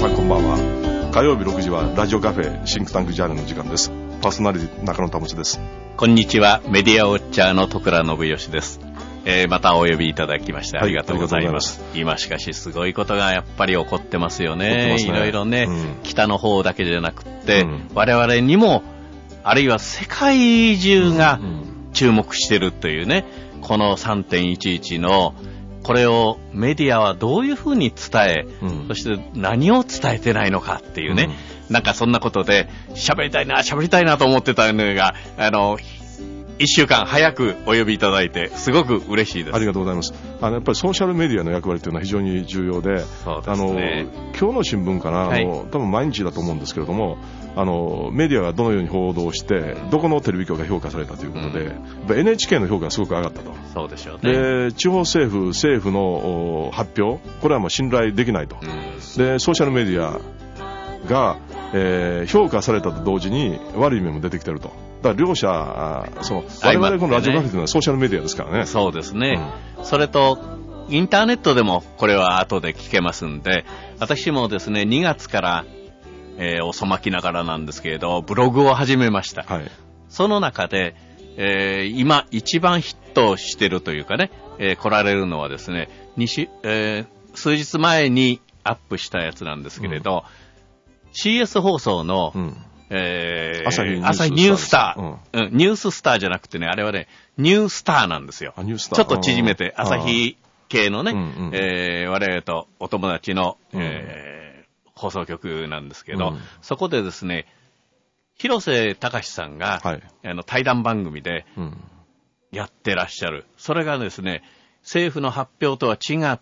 さんこんばんは。火曜日6時はラジオカフェシンクタンクジャーナルの時間です。パーソナリティ中野保です。 こんにちは、メディアウォッチャーの徳倉信義です。またお呼びいただきましてありがとうございます。今しかしすごいことがやっぱり起こってますよね。いろいろね、北の方だけじゃなくって、我々にもあるいは世界中が注目してるというね、この 3.11 のこれをメディアはどういうふうに伝え、そして何を伝えてないのかっていうね、なんかそんなことで喋りたいなと思ってたのが、1週間早くお呼びいただいてすごく嬉しいです。 ありがとうございます。やっぱりソーシャルメディアの役割というのは非常に重要で、 そうですね、 今日の新聞かな、多分毎日だと思うんですけれども、メディアがどのように報道してどこのテレビ局が評価されたということで、やっぱ NHK の評価がすごく上がったと。 そうでしょうね。 で、地方政府の発表、これはもう信頼できないと。で、ソーシャルメディアが、評価されたと同時に悪い面も出てきてると。だから両者、我々このラジオカフェというのはソーシャルメディアですからね。 そうですね。それとインターネットでもこれは後で聞けますんで、私もですね2月から、遅まきながらなんですけれどブログを始めました。その中で、今一番ヒットしてるというかね、来られるのはですね、数日前にアップしたやつなんですけれど、CS 放送の、朝日ニュースター、ニューススターじゃなくてね、あれはねニュースターなんですよ。ちょっと縮めて朝日系のね、我々とお友達の、放送局なんですけど、そこでですね広瀬隆さんが、対談番組でやってらっしゃる、それがですね政府の発表とは違って、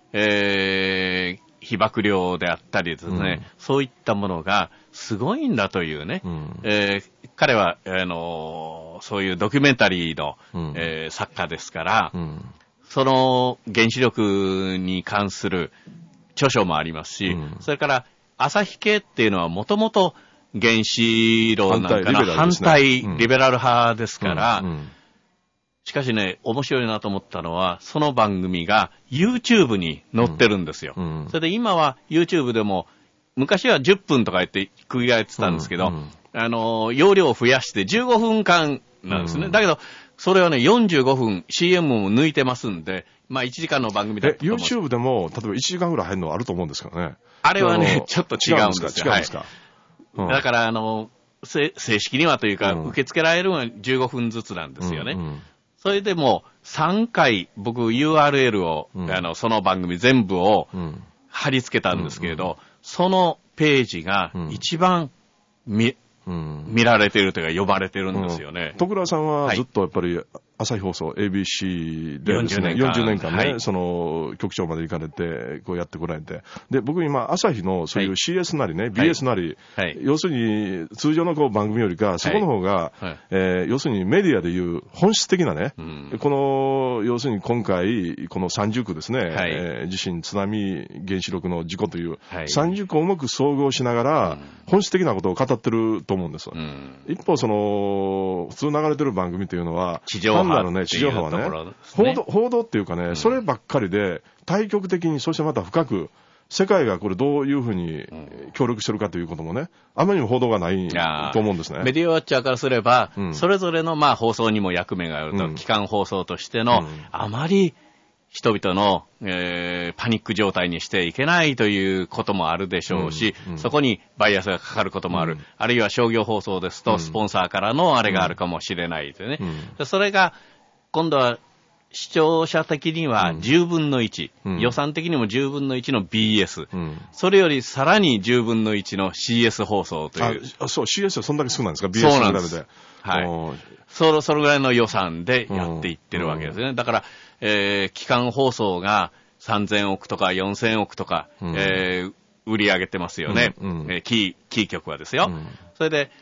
被爆料であったりですね、そういったものがすごいんだというね、彼はそういうドキュメンタリーの、作家ですから、その原子力に関する著書もありますし、それから朝日系っていうのはもともと原子炉なんかの反対リベラル派ですから、しかしね、面白いなと思ったのは、その番組が YouTube に載ってるんですよ。それで今は YouTube でも、昔は10分とか言って区切られてたんですけど、容量を増やして15分間なんですね。だけど、それはね、45分 CM も抜いてますんで、まあ1時間の番組だと思う。 YouTube でも、例えば1時間ぐらい入るのあると思うんですけどね。 あれはね、ちょっと違うんですよ。 違うんですか。 だから、正式にはというか、受け付けられるのは15分ずつなんですよね。それでも3回僕 URL を、その番組全部を貼り付けたんですけれど、そのページが一番見られているというか呼ばれてるんですよね。 徳倉さんはずっとやっぱり朝日放送 ABC でですね、40年間ね、その局長まで行かれてこうやってこられて、で僕今朝日のそういう CS なりね、BS なり、要するに通常のこう番組よりかそこの方が、要するにメディアでいう本質的なね、この要するに今回この30区ですね、地震津波原子力の事故という30区をうまく総合しながら本質的なことを語ってると思うんです。一方その普通流れてる番組というのは地上波はね、 報道っていうかね、そればっかりで対極的に、そしてまた深く世界がこれどういうふうに協力してるかということもね、あまりにも報道がないと思うんですね。 メディアウォッチャーからすれば、それぞれのまあ放送にも役目があると、基幹放送としての、あまり人々の、パニック状態にしていけないということもあるでしょうし、そこにバイアスがかかることもある。あるいは商業放送ですと、スポンサーからのあれがあるかもしれないというね。それが、今度は視聴者的には10分の1、予算的にも10分の1の BS、それよりさらに10分の1の CS 放送という。 そう、CS はそんだけ少ないんですか、BS に比べて。 それぐらいの予算でやっていってるわけですね。だから、基幹放送が3000億とか4000億とか、売り上げてますよね。キー局はですよ。それで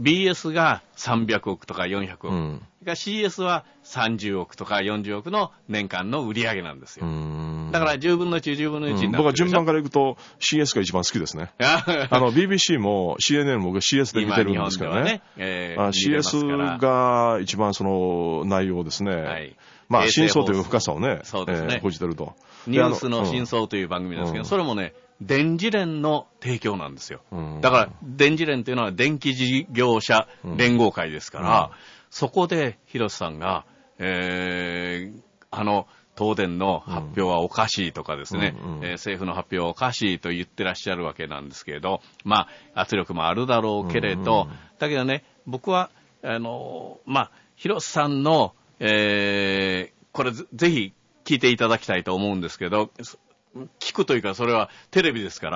BS が300億とか400億。CS は30億とか40億の年間の売り上げなんですよ。だから10分の1、10分の1になってるでしょ。 僕は順番からいくと CS が一番好きですね。BBC も CNN も僕は CS で見てるんですけどね。CS が一番その内容ですね。まあ真相という深さをね、報じてると。 ニュースの真相という番組ですけど、それもね、 電磁連の提供なんですよ。だから、電磁連というのは電気事業者連合会ですから、そこで広瀬さんが、東電の発表はおかしいとかですね、政府の発表はおかしいと言ってらっしゃるわけなんですけれど、まあ、圧力もあるだろうけれど、だけどね、僕は、広瀬さんの、これぜひ聞いていただきたいと思うんですけど、聞くというか、それはテレビですから、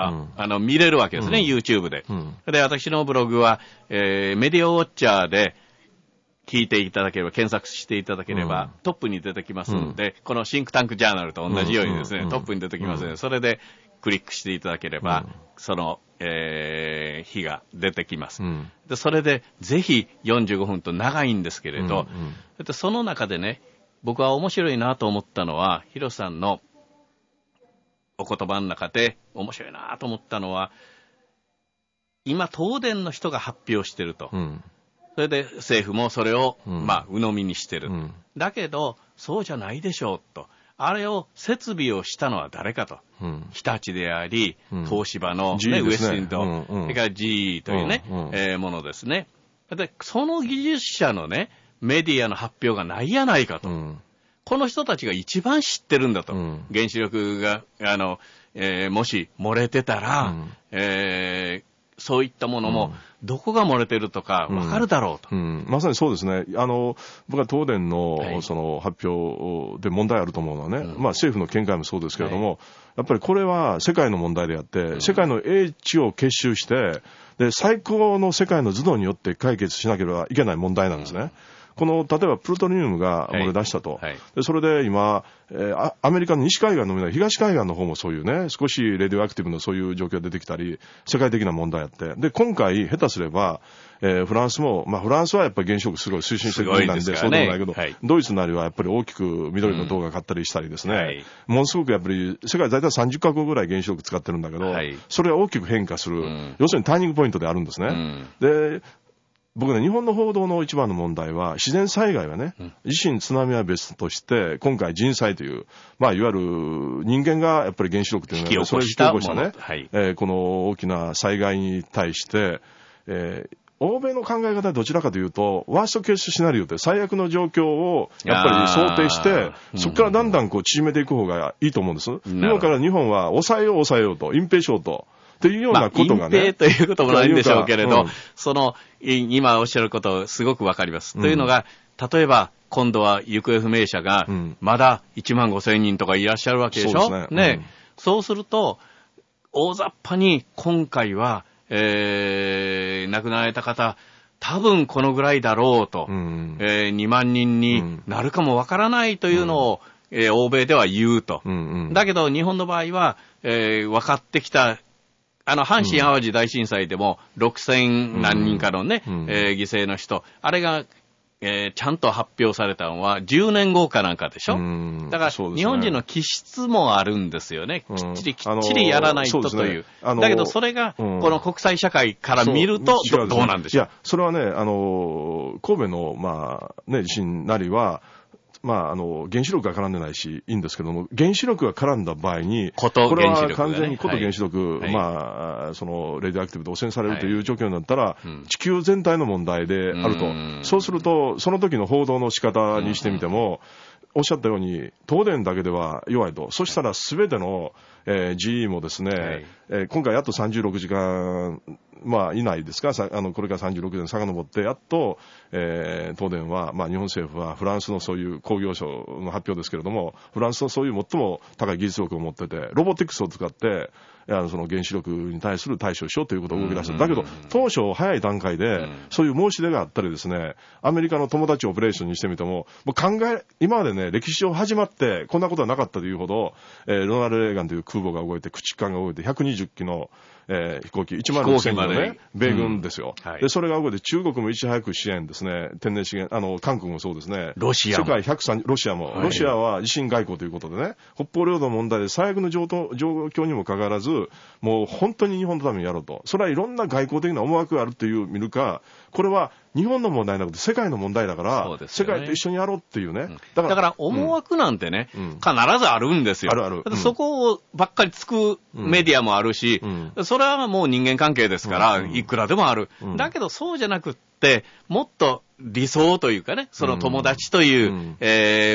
見れるわけですね、YouTube で。で、私のブログは、メディアウォッチャーで、聞いていただければ、検索していただければ、トップに出てきますので、このシンクタンクジャーナルと同じようにですね、トップに出てきますので、それでクリックしていただければ、その、日が出てきます。で、それで、ぜひ45分と長いんですけれど、その中でね、僕は面白いなと思ったのは、広瀬さんのお言葉の中で面白いなと思ったのは、今、東電の人が発表してると。それで政府もそれを、鵜呑みにしてる。だけど、そうじゃないでしょうと。あれを、設備をしたのは誰かと。日立であり、東芝の、ウエスティンと、それから GE というね、ものですね。で、その技術者のね、メディアの発表がないやないかと。この人たちが一番知ってるんだと。原子力が、もし漏れてたら、そういったものも、どこが漏れてるとか分かるだろうと。 まさにそうですね。僕は東電のその発表で問題あると思うのはね、政府の見解もそうですけれども、やっぱりこれは世界の問題であって、世界の英知を結集して、で、最高の世界の頭脳によって解決しなければいけない問題なんですね。例えばプルトニウムが漏れ出したと。でそれで今、アメリカの西海岸のみなら東海岸の方もそういうね、少しレディオアクティブのそういう状況が出てきたり、世界的な問題あって。で、今回、下手すれば、フランスも、フランスはやっぱり原子力すごい推進してる国なんで、そうでもないけど、ドイツなりはやっぱり大きく緑の銅が買ったりしたりですね、ものすごくやっぱり、世界大体30カ国ぐらい原子力使ってるんだけど、それは大きく変化する、要するにターニングポイントであるんですね。で僕ね、日本の報道の一番の問題は、自然災害はね、地震、津波は別として、今回人災という、いわゆる人間がやっぱり原子力というのは、それを引き起こしたね、この大きな災害に対して、欧米の考え方はどちらかというと、ワーストケースシナリオって最悪の状況をやっぱり想定して、そこからだんだん縮めていく方がいいと思うんです。今から日本は抑えようと、隠蔽しようと。というようなことがね。 隠蔽ということもないんでしょうけれど、今おっしゃることすごくわかります。というのが、例えば、今度は行方不明者が、まだ15,000人とかいらっしゃるわけでしょ。そうですね。そうすると、大雑把に今回は、亡くなられた方、多分このぐらいだろうと、2万人になるかもわからないというのを、欧米では言うと。だけど、日本の場合は、分かってきた、阪神淡路大震災でも6,000何人かのね、犠牲の人、あれが、ちゃんと発表されたのは10年後かなんかでしょ。だから、日本人の気質もあるんですよね。きっちりやらないとという。だけど、それが、この国際社会から見ると、どうなんでしょう。いや、 それはね、神戸の、地震なりは、原子力が絡んでないし、いいんですけども、原子力が絡んだ場合に、これは完全にこと原子力、その、レディオアクティブで汚染されるという状況になったら、地球全体の問題であると。そうすると、その時の報道の仕方にしてみても、おっしゃったように、東電だけでは弱いと。そしたら全ての、GE もですね、今回やっと36時間、以内ですか、これから36年遡って、やっと、東電は、日本政府はフランスのそういう工業省の発表ですけれども、フランスのそういう最も高い技術力を持ってて、ロボティクスを使って、その原子力に対する対処をしようということを動き出した。だけど、当初早い段階で、そういう申し出があったりですね、アメリカの友達オペレーションにしてみても、今までね、歴史上始まって、こんなことはなかったというほど、ロナルド・レーガンという空母が動いて、駆逐艦が動いて、120機の、飛行機、16,000のね、米軍ですよ。で、それが動いて、中国もいち早く支援ですね、天然資源、韓国もそうですね。 ロシアも。 世界130、ロシアも。ロシアは維新外交ということでね、北方領土問題で最悪の状況にもかかわらず、もう本当に日本のためにやろうと。それはいろんな外交的な思惑があるという見るか、これは日本の問題なくて世界の問題だから、 そうです世よね、 界と一緒にやろうっていうね。 だから思惑なんてね、必ずあるんですよ。 あるある。 そこをばっかりつくメディアもあるし、それはもう人間関係ですから、いくらでもある。だけどそうじゃなくって、もっと理想というかね、その友達という、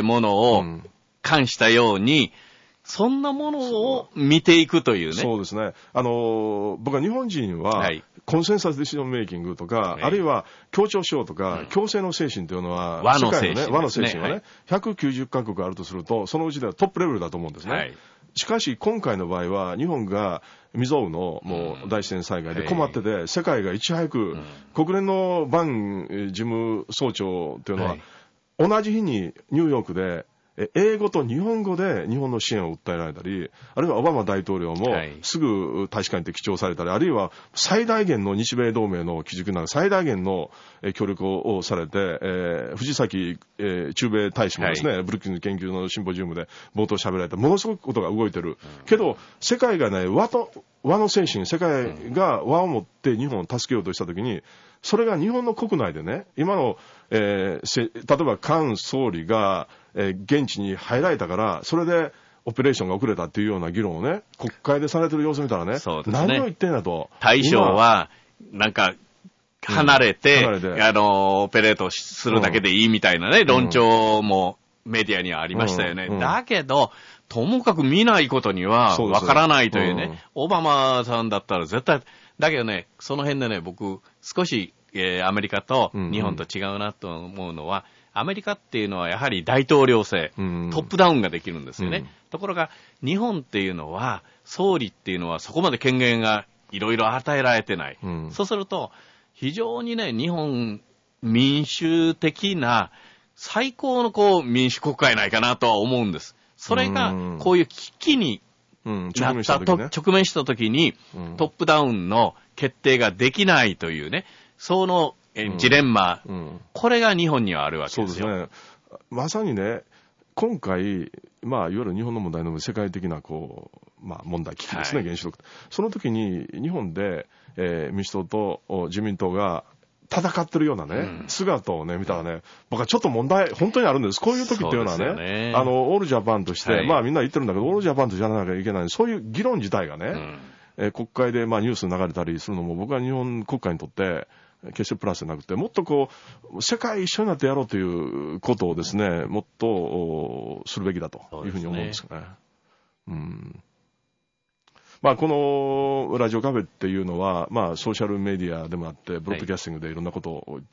ものを冠したように、そんなものを見ていくというね。 そうですね。僕は日本人は、コンセンサスディシジョンメイキングとか、あるいは協調しようとか、共生の精神というのは、 和の精神、 和の精神はね、190カ国あるとすると、そのうちではトップレベルだと思うんですね。しかし、今回の場合は、日本が未曾有のもう大自然災害で困ってて、世界がいち早く、国連のバン事務総長というのは、同じ日にニューヨークで、英語と日本語で日本の支援を訴えられたり、あるいはオバマ大統領もすぐ大使館にて記帳されたり、あるいは最大限の日米同盟の基軸な最大限の協力をされて、藤崎駐米大使もですね、ブルックリン研究のシンポジウムで冒頭喋られた、ものすごくことが動いてる。けど、世界がね、和の精神、世界が和を持って日本を助けようとしたときに、それが日本の国内でね、今の、例えば菅総理が、現地に入られたから、それでオペレーションが遅れたっていうような議論をね、国会でされてる様子見たらね、何を言ってんだと。 大将は、なんか、離れて、オペレートするだけでいいみたいなね、論調もメディアにはありましたよね。だけど、ともかく見ないことにはわからないというね、オバマさんだったら絶対、だけどね、その辺でね、僕、少し、アメリカと日本と違うなと思うのは、アメリカっていうのはやはり大統領制、トップダウンができるんですよね。ところが、日本っていうのは、総理っていうのはそこまで権限がいろいろ与えられてない。そうすると、非常にね、日本民主的な最高の民主国家やないかなとは思うんです。それが、こういう危機になったと、直面したときに、トップダウンの決定ができないというね、そのジレンマ、これが日本にはあるわけですよ。 そうですね。まさにね、今回、いわゆる日本の問題の世界的な問題、危機ですね、原子力。その時に日本で、民主党と自民党が戦ってるようなね、姿をね、見たらね、僕はちょっと問題、本当にあるんです。こういう時っていうのはね、オールジャパンとして、みんな言ってるんだけど、オールジャパンとじゃなきゃいけない、そういう議論自体がね、国会でニュースに流れたりするのも、僕は日本国会にとって、決してプラスじゃなくて、もっと世界一緒になってやろうということをですね、もっとするべきだというふうに思うんですよね。このラジオカフェっていうのは、ソーシャルメディアでもあって、ブロードキャスティングでいろんなことを言って、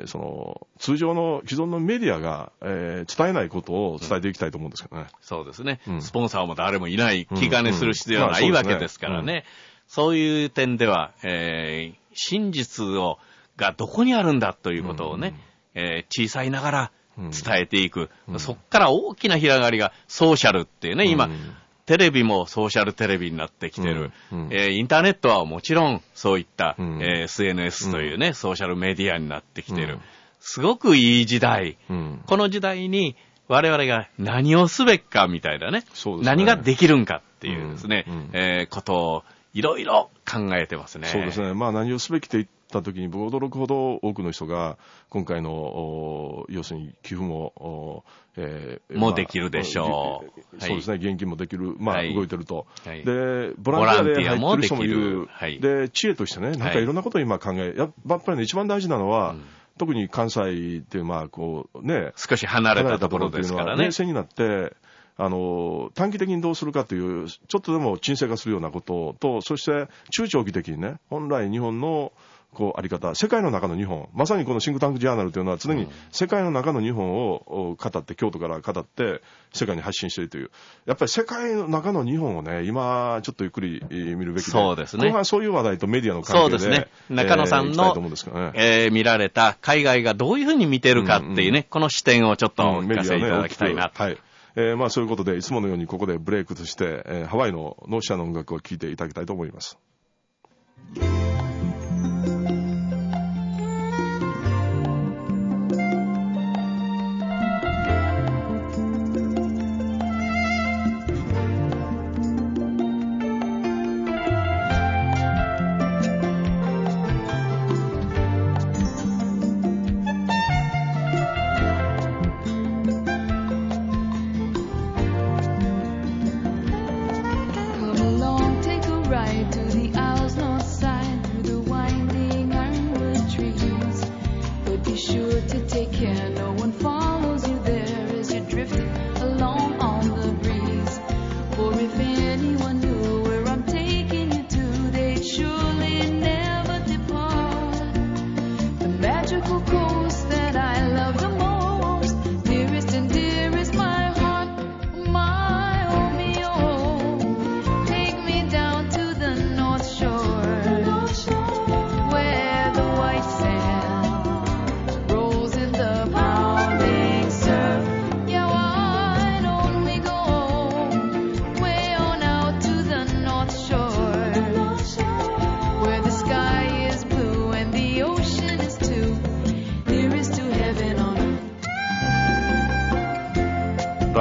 通常の既存のメディアが、伝えないことを伝えていきたいと思うんですけどね。 そうですね。スポンサーも誰もいない、気兼ねする必要はないわけですからね。そういう点では、真実がどこにあるんだということをね、小さいながら伝えていく。そこから大きな広がりがソーシャルっていうね、今、テレビもソーシャルテレビになってきてる。インターネットはもちろんそういった、SNS というね、ソーシャルメディアになってきてる。すごくいい時代。この時代に我々が何をすべきかみたいなね、何ができるんかっていうですね、ことをいろいろ考えてますね。 そうですね。何をすべきと言ったときに、僕驚くほど多くの人が、今回の、要するに寄付も、 もできるでしょう。 そうですね。現金もできる。動いてると。で、ボランティアで入ってる人もいる。で、知恵としてね、なんかいろんなことを今考え、やっぱりね、一番大事なのは、特に関西っていう、 少し離れたところですからね。 冷静になって、短期的にどうするかという、ちょっとでも沈静化するようなことと、そして中長期的にね、本来日本のあり方、世界の中の日本、まさにこのシンクタンクジャーナルというのは常に世界の中の日本を語って、京都から語って世界に発信しているという、やっぱり世界の中の日本をね、今ちょっとゆっくり見るべきで、 そうですね。 後半そういう話題とメディアの関係で、 そうですね。中野さんの、見られた海外がどういうふうに見てるかっていうね、この視点をちょっと聞かせていただきたいなと。 そういうことで、いつものようにここでブレイクとして、ハワイのノーシャの音楽を聴いていただきたいと思います。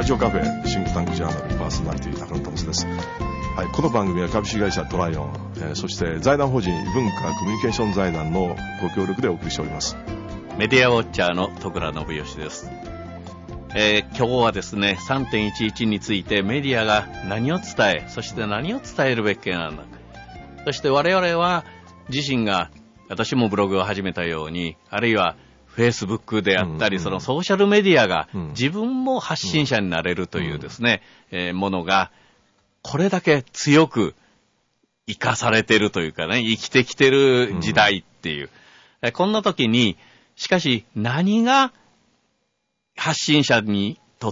ジオカフェシンクタンクジャーナルパーソナリティ中野玉です。はい、この番組は株式会社トライオン、そして財団法人文化コミュニケーション財団のご協力でお送りしております。 メディアウォッチャーの戸倉信義です。今日はですね 3.11 についてメディアが何を伝え、そして何を伝えるべきなのか、そして我々は自身が、私もブログを始めたように、あるいはフェイスブックであったり、そのソーシャルメディアが自分も発信者になれるというですね、ものがこれだけ強く生かされているというかね、生きてきてる時代っていう、こんな時にしかし何が発信者にとって、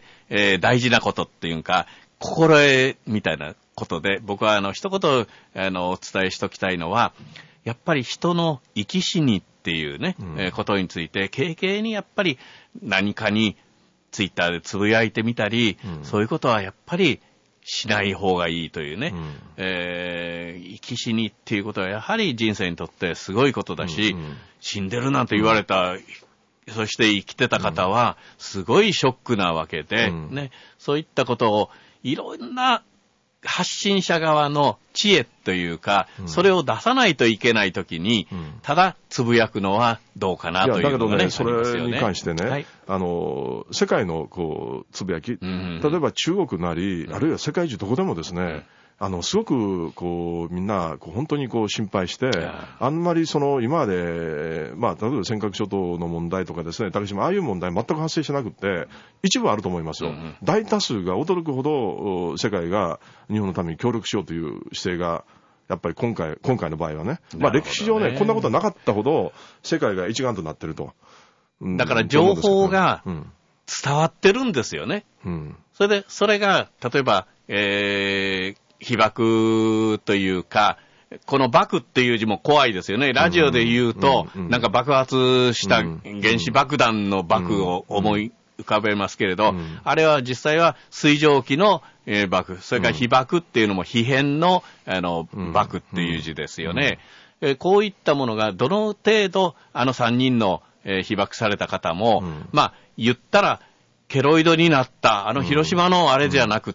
大事なことっていうか心得みたいなことで、僕は一言お伝えしときたいのは、やっぱり人の生き死にっていうね、ことについて軽々にやっぱり何かにツイッターでつぶやいてみたり、そういうことはやっぱりしない方がいいというね、生き死にっていうことはやはり人生にとってすごいことだし、死んでるなんて言われた、そして生きてた方はすごいショックなわけで、ね、そういったことをいろんな発信者側の知恵というか、それを出さないといけないときに、ただつぶやくのはどうかなというのがね、 だけどね、それに関してね、はい、世界のこうつぶやき、例えば中国なり、あるいは世界中どこでもですね、すごくこうみんなこう本当にこう心配して、あんまり今まで、例えば尖閣諸島の問題とかですね、竹島、ああいう問題全く発生しなくて、一部あると思いますよ。大多数が驚くほど世界が日本のために協力しようという姿勢が、やっぱり今回の場合はね、歴史上ね、こんなことはなかったほど世界が一丸となってると。 だから情報が伝わってるんですよね。それが例えば、被爆というか、この爆っていう字も怖いですよね。ラジオで言うと、なんか爆発した原子爆弾の爆を思い浮かべますけれど、あれは実際は水蒸気の爆、それから被爆っていうのも被変の爆っていう字ですよね。こういったものがどの程度3人の被爆された方も、言ったらケロイドになった広島のあれじゃなくって、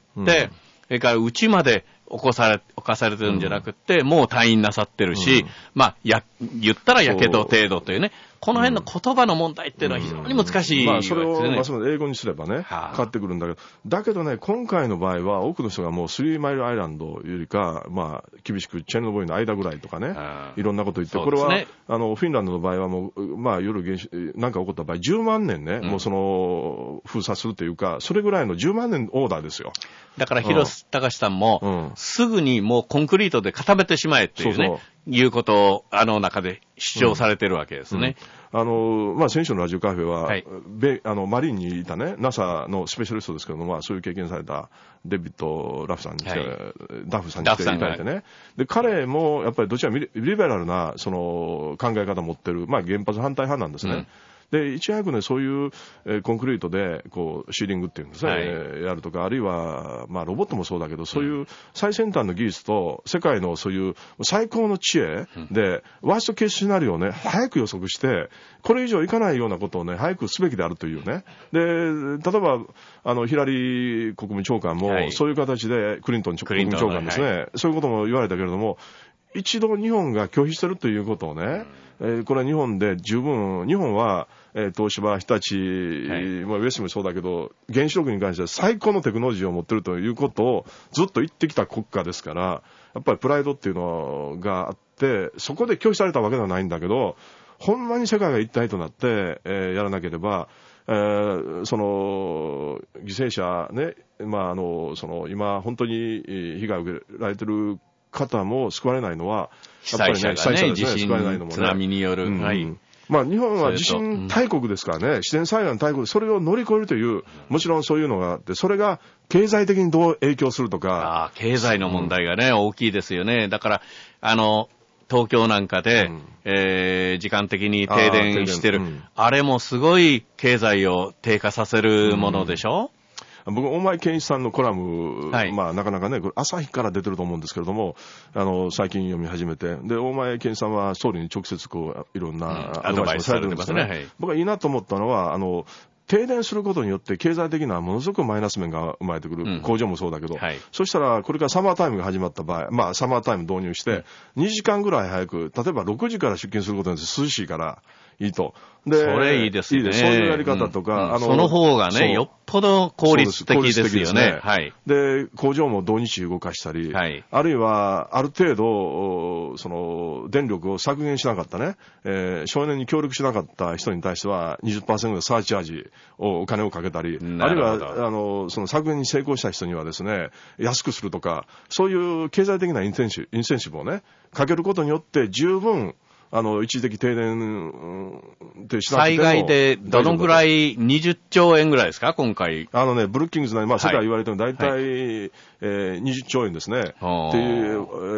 それからうちまで犯されてるんじゃなくって、もう退院なさってるし、言ったらやけど程度というね、この辺の言葉の問題っていうのは非常に難しいわけですね。 それをますます英語にすればね、変わってくるんだけど、だけどね、今回の場合は多くの人がもうスリーマイルアイランドよりか、厳しくチェルノブイリの間ぐらいとかね、いろんなこと言って、これは、フィンランドの場合はもう、夜なんか起こった場合、10万年ね、もう封鎖するというか、それぐらいの10万年オーダーですよ。 だから広瀬隆さんも、すぐにもうコンクリートで固めてしまえっていうね、いうことを中で主張されてるわけですね。 先週のラジオカフェは、マリーンにいたね、NASA のスペシャリストですけども、そういう経験されたデビッド・ダフさんに来ていただいてね。で、彼もやっぱりどちらもリベラルな考え方を持ってる、原発反対派なんですね。で、いち早くね、そういう、コンクリートで、シーリングっていうんですね、やるとか、あるいは、ロボットもそうだけど、そういう最先端の技術と、世界のそういう最高の知恵で、ワーストケースシナリオをね、早く予測して、これ以上いかないようなことをね、早くすべきであるというね。で、例えば、ヒラリー国務長官も、そういう形で、クリントン国務長官ですね、そういうことも言われたけれども、一度日本が拒否してるということをね、これは日本で十分、日本は、東芝、日立、ウエスもそうだけど、原子力に関しては最高のテクノロジーを持っているということをずっと言ってきた国家ですから、やっぱりプライドっていうのがあって、そこで拒否されたわけではないんだけど、ほんまに世界が一体となって、やらなければ、犠牲者ね、今本当に被害を受けられている方も救われないのは、 やっぱりね、被災者がね、地震、津波による。 日本は地震大国ですからね、自然災害の大国、それを乗り越えるという、もちろんそういうのがあって、それが経済的にどう影響するとか。 経済の問題がね、大きいですよね。だから、東京なんかで、時間的に停電してる。あれもすごい経済を低下させるものでしょ？ 僕、大前健一さんのコラム、なかなかね、これ朝日から出てると思うんですけれども、最近読み始めて、で、大前健一さんは総理に直接いろんなアドバイスをされてるんですね。僕はいいなと思ったのは、 停電することによって経済的なものすごくマイナス面が生まれてくる。工場もそうだけど、そしたらこれからサマータイムが始まった場合、サマータイム導入して、2時間ぐらい早く、例えば6時から出勤することによって涼しいからいいと。 で、それいいですね。 そういうやり方とか、 その方がね、よっぽど効率的ですよね。 で、工場も土日動かしたり、あるいは、ある程度、電力を削減しなかったね、省エネに協力しなかった人に対しては、20% のサーチャージをお金をかけたり、あるいは、その削減に成功した人にはですね、安くするとか、そういう経済的なインセンシブをね、かけることによって、十分、一時的停電ってしなくても災害でどのぐらい20兆円ぐらいですか、今回。 ブルッキングズの、世界言われても大体、20兆円ですね。っていう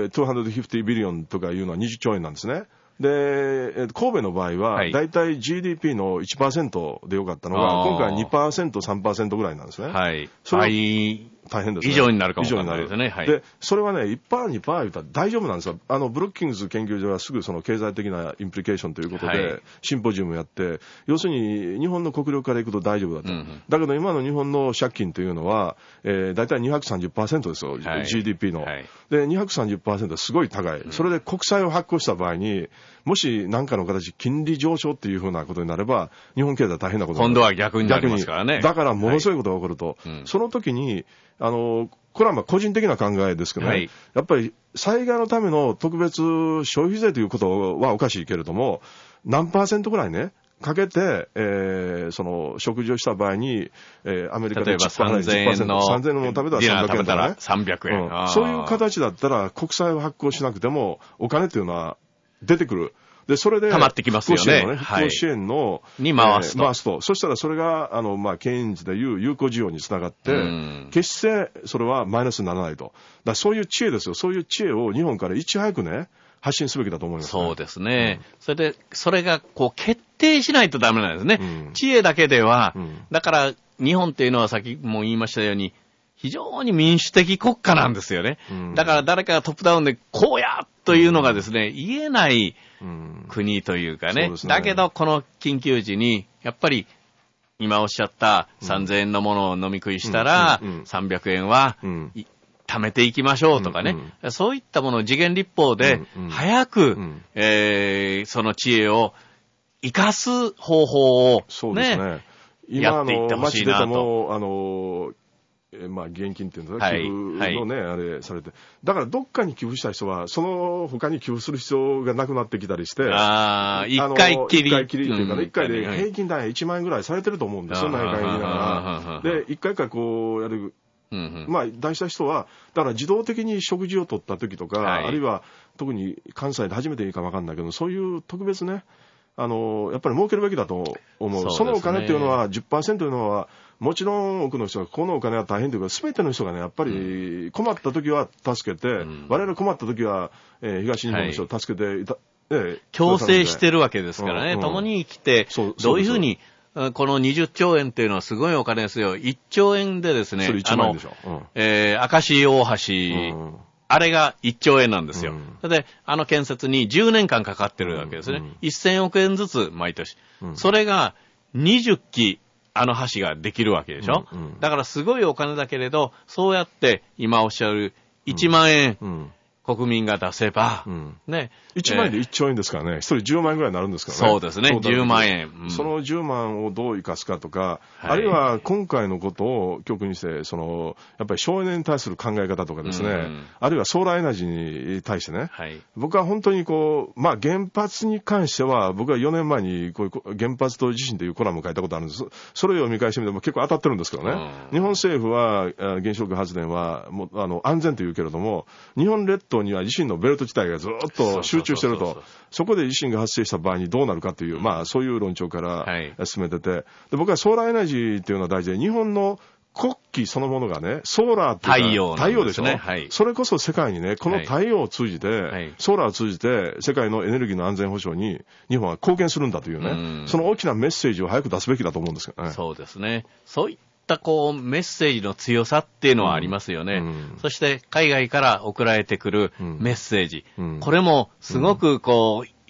、250ビリオンとかいうのは20兆円なんですね。で、神戸の場合は、大体 GDP の 1% でよかったのが、今回は 2%、3% ぐらいなんですね。 はい。それ大変ですね。 以上になるかもしれないですね。 で、それはね、1%、2%言ったら大丈夫なんですよ。ブルッキングズ研究所はすぐその経済的なインプリケーションということで、シンポジウムやって、要するに日本の国力からいくと大丈夫だと。だけど今の日本の借金というのは、大体 230% ですよ、GDP の。で、230% はすごい高い。それで国債を発行した場合に、もし何かの形、金利上昇っていうふうなことになれば、日本経済は大変なことになる。 今度は逆になりますからね。 だからものすごいことが起こると。その時に、これは個人的な考えですけどね、やっぱり災害のための特別消費税ということはおかしいけれども、何%ぐらいね、かけて、食事をした場合に、アメリカで例えば3000円の 3000円のもの食べたら300円とかね。 300円、 そういう形だったら国債を発行しなくてもお金っていうのは出てくる。で、それで、 溜まってきますよね。 復興支援の、 に回すと。そしたらそれが、ケインズでいう有効需要につながって、決してそれはマイナスにならないと。だそういう知恵ですよ。そういう知恵を日本からいち早くね、発信すべきだと思います、 そうですね。それで、それが決定しないとダメなんですね。知恵だけでは、だから日本っていうのはさっきも言いましたように、非常に民主的国家なんですよね。だから誰かがトップダウンでこうやというのがですね、言えない国というかね。だけどこの緊急時に、やっぱり今おっしゃった3000円のものを飲み食いしたら、300円は貯めていきましょうとかね。そういったものを時限立法で早く、その知恵を生かす方法をね、やっていってほしいなと。 現金っていうのは、寄付のね、あれされて。だから、どっかに寄付した人は、その他に寄付する必要がなくなってきたりして。 一回きり。 一回きりっていうかね、一回で平均代1万円ぐらいされてると思うんですよ、内会議ながら。で、一回一回こうやる。出した人は、だから自動的に食事を取った時とか、あるいは特に関西で初めていいか分かんないけど、そういう特別ね、やっぱり儲けるべきだと思う。そのお金っていうのは、10% というのは、もちろん多くの人がこのお金は大変というか、すべての人がね、やっぱり困った時は助けて、我々困った時は、東日本の人を助けて共生してるわけですからね、共に生きて、どういうふうに、この20兆円っていうのはすごいお金ですよ。1兆円でですね、明石大橋、あれが1兆円なんですよ。で、建設に10年間かかってるわけですね。1000億円ずつ毎年。それが20基、橋ができるわけでしょ。だからすごいお金だけれど、そうやって今おっしゃる1万円、国民が出せば、ね。 1万円で1兆円ですからね。1人10万円ぐらいになるんですからね。そうですね。10万円。 その10万をどう生かすかとか、あるいは今回のことを教訓にして、やっぱり省エネに対する考え方とかですね、あるいはソーラーエナジーに対してね、僕は本当に原発に関しては、僕は4年前にこういう原発と地震というコラムを書いたことあるんです。それを読み返してみても結構当たってるんですけどね。日本政府は原子力発電は安全と言うけれども、日本列島には地震のベルト自体がずっと集中してると、そこで地震が発生した場合にどうなるかという、そういう論調から進めてて、で僕はソーラーエナジーっていうのは大事で、日本の国旗そのものがね、ソーラーっていうか、太陽でしょ、それこそ世界にね、この太陽を通じて、ソーラーを通じて、世界のエネルギーの安全保障に日本は貢献するんだというね、その大きなメッセージを早く出すべきだと思うんですけどね。 そうですね。そういったメッセージの強さっていうのはありますよね。そして海外から送られてくるメッセージ。これもすごく悲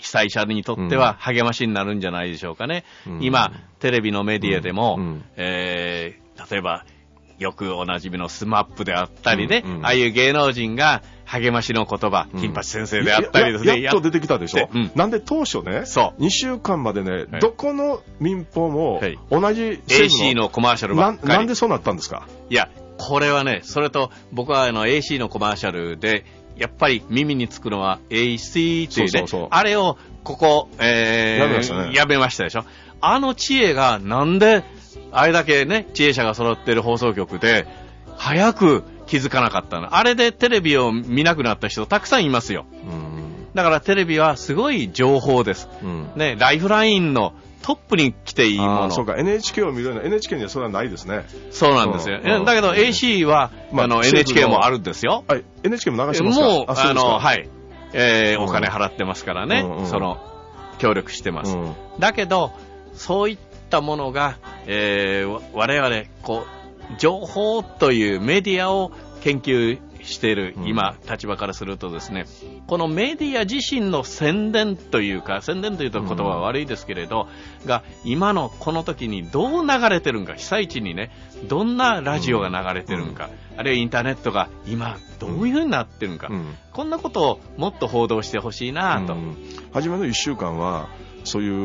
被災者にとっては励ましになるんじゃないでしょうかね。今、テレビのメディアでも、例えば、よくおなじみのスマップであったりね、ああいう芸能人が励ましの言葉、金八先生であったりですね。 やっと出てきたでしょ。なんで当初ね、2週間までね、どこの民放も同じ AC のコマーシャルばっかり。 なんでそうなったんですか？ いや、これはね、それと僕はAC のコマーシャルで、やっぱり耳につくのは AC っていうね、あれをここ、やめましたでしょ。あの知恵がなんで、あれだけね、知恵者が揃ってる放送局で、早く気づかなかったの。あれでテレビを見なくなった人たくさんいますよ。だからテレビはすごい情報です。ね、ライフラインのトップに来ていいもの。 そうか、NHK を見るような、NHK にはそれはないですね。 そうなんですよ。だけど AC は、NHK もあるんですよ。 はい、NHK も流してますか？ もう、はい、お金払ってますからね、協力してます。だけど、そういったものが、我々、情報というメディアを研究している今、立場からするとですね、このメディア自身の宣伝というか、宣伝というと言葉は悪いですけれど、が今のこの時にどう流れてるんか、被災地にね、どんなラジオが流れてるんか、あるいはインターネットが今どういう風になってるんか、こんなことをもっと報道してほしいなと。 初めの1週間はそういう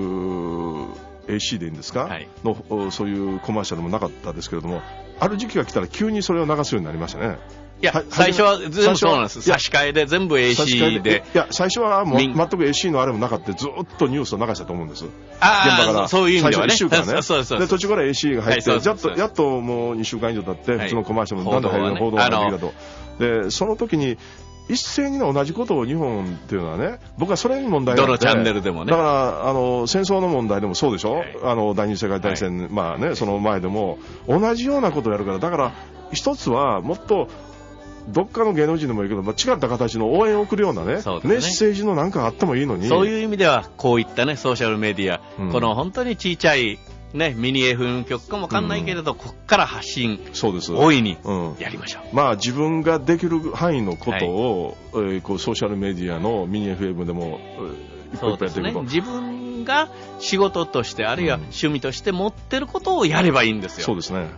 AC でいいんですか、のそういうコマーシャルもなかったですけれども、ある時期が来たら急にそれを流すようになりましたね。 いや、最初は全部そうなんです。差し替えで全部 AC で。 いや、最初はもう全く AC のあれもなかった、ずっとニュースを流したと思うんです。現場から。そういう意味ではね。 最初1週間ね。 そうで、途中から AC が入って、やっともう2週間以上経って、普通のコマーシャルもだんだん入る報道が入ってきたと。で、その時に、一斉に同じことを日本っていうのはね、僕はそれに問題があって、 どのチャンネルでもね。 だから戦争の問題でもそうでしょ、第二次世界大戦、まあね、その前でも同じようなことをやるから、だから一つはもっとどっかの芸能人でもいいけど、違った形の応援を送るようなね、メッセージのなんかあってもいいのに、 そういう意味ではこういったね、ソーシャルメディア、この本当に小さいね、ミニ FM 局かもわかんないけれど、こっから発信、 そうです、 大いにやりましょう。 まあ自分ができる範囲のことを、こうソーシャルメディアのミニ FM でもいっぱいやっていくと、そうですね、 自分が仕事としてあるいは趣味として持ってることをやればいいんですよ。 そうですね。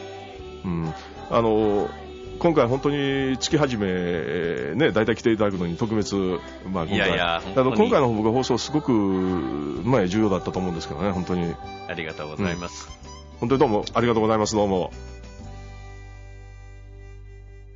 今回本当に月始めね、大体来ていただくのに特別、まあ今回の僕は放送すごく重要だったと思うんですけどね、本当に。 ありがとうございます。 本当にどうもありがとうございます。どうも。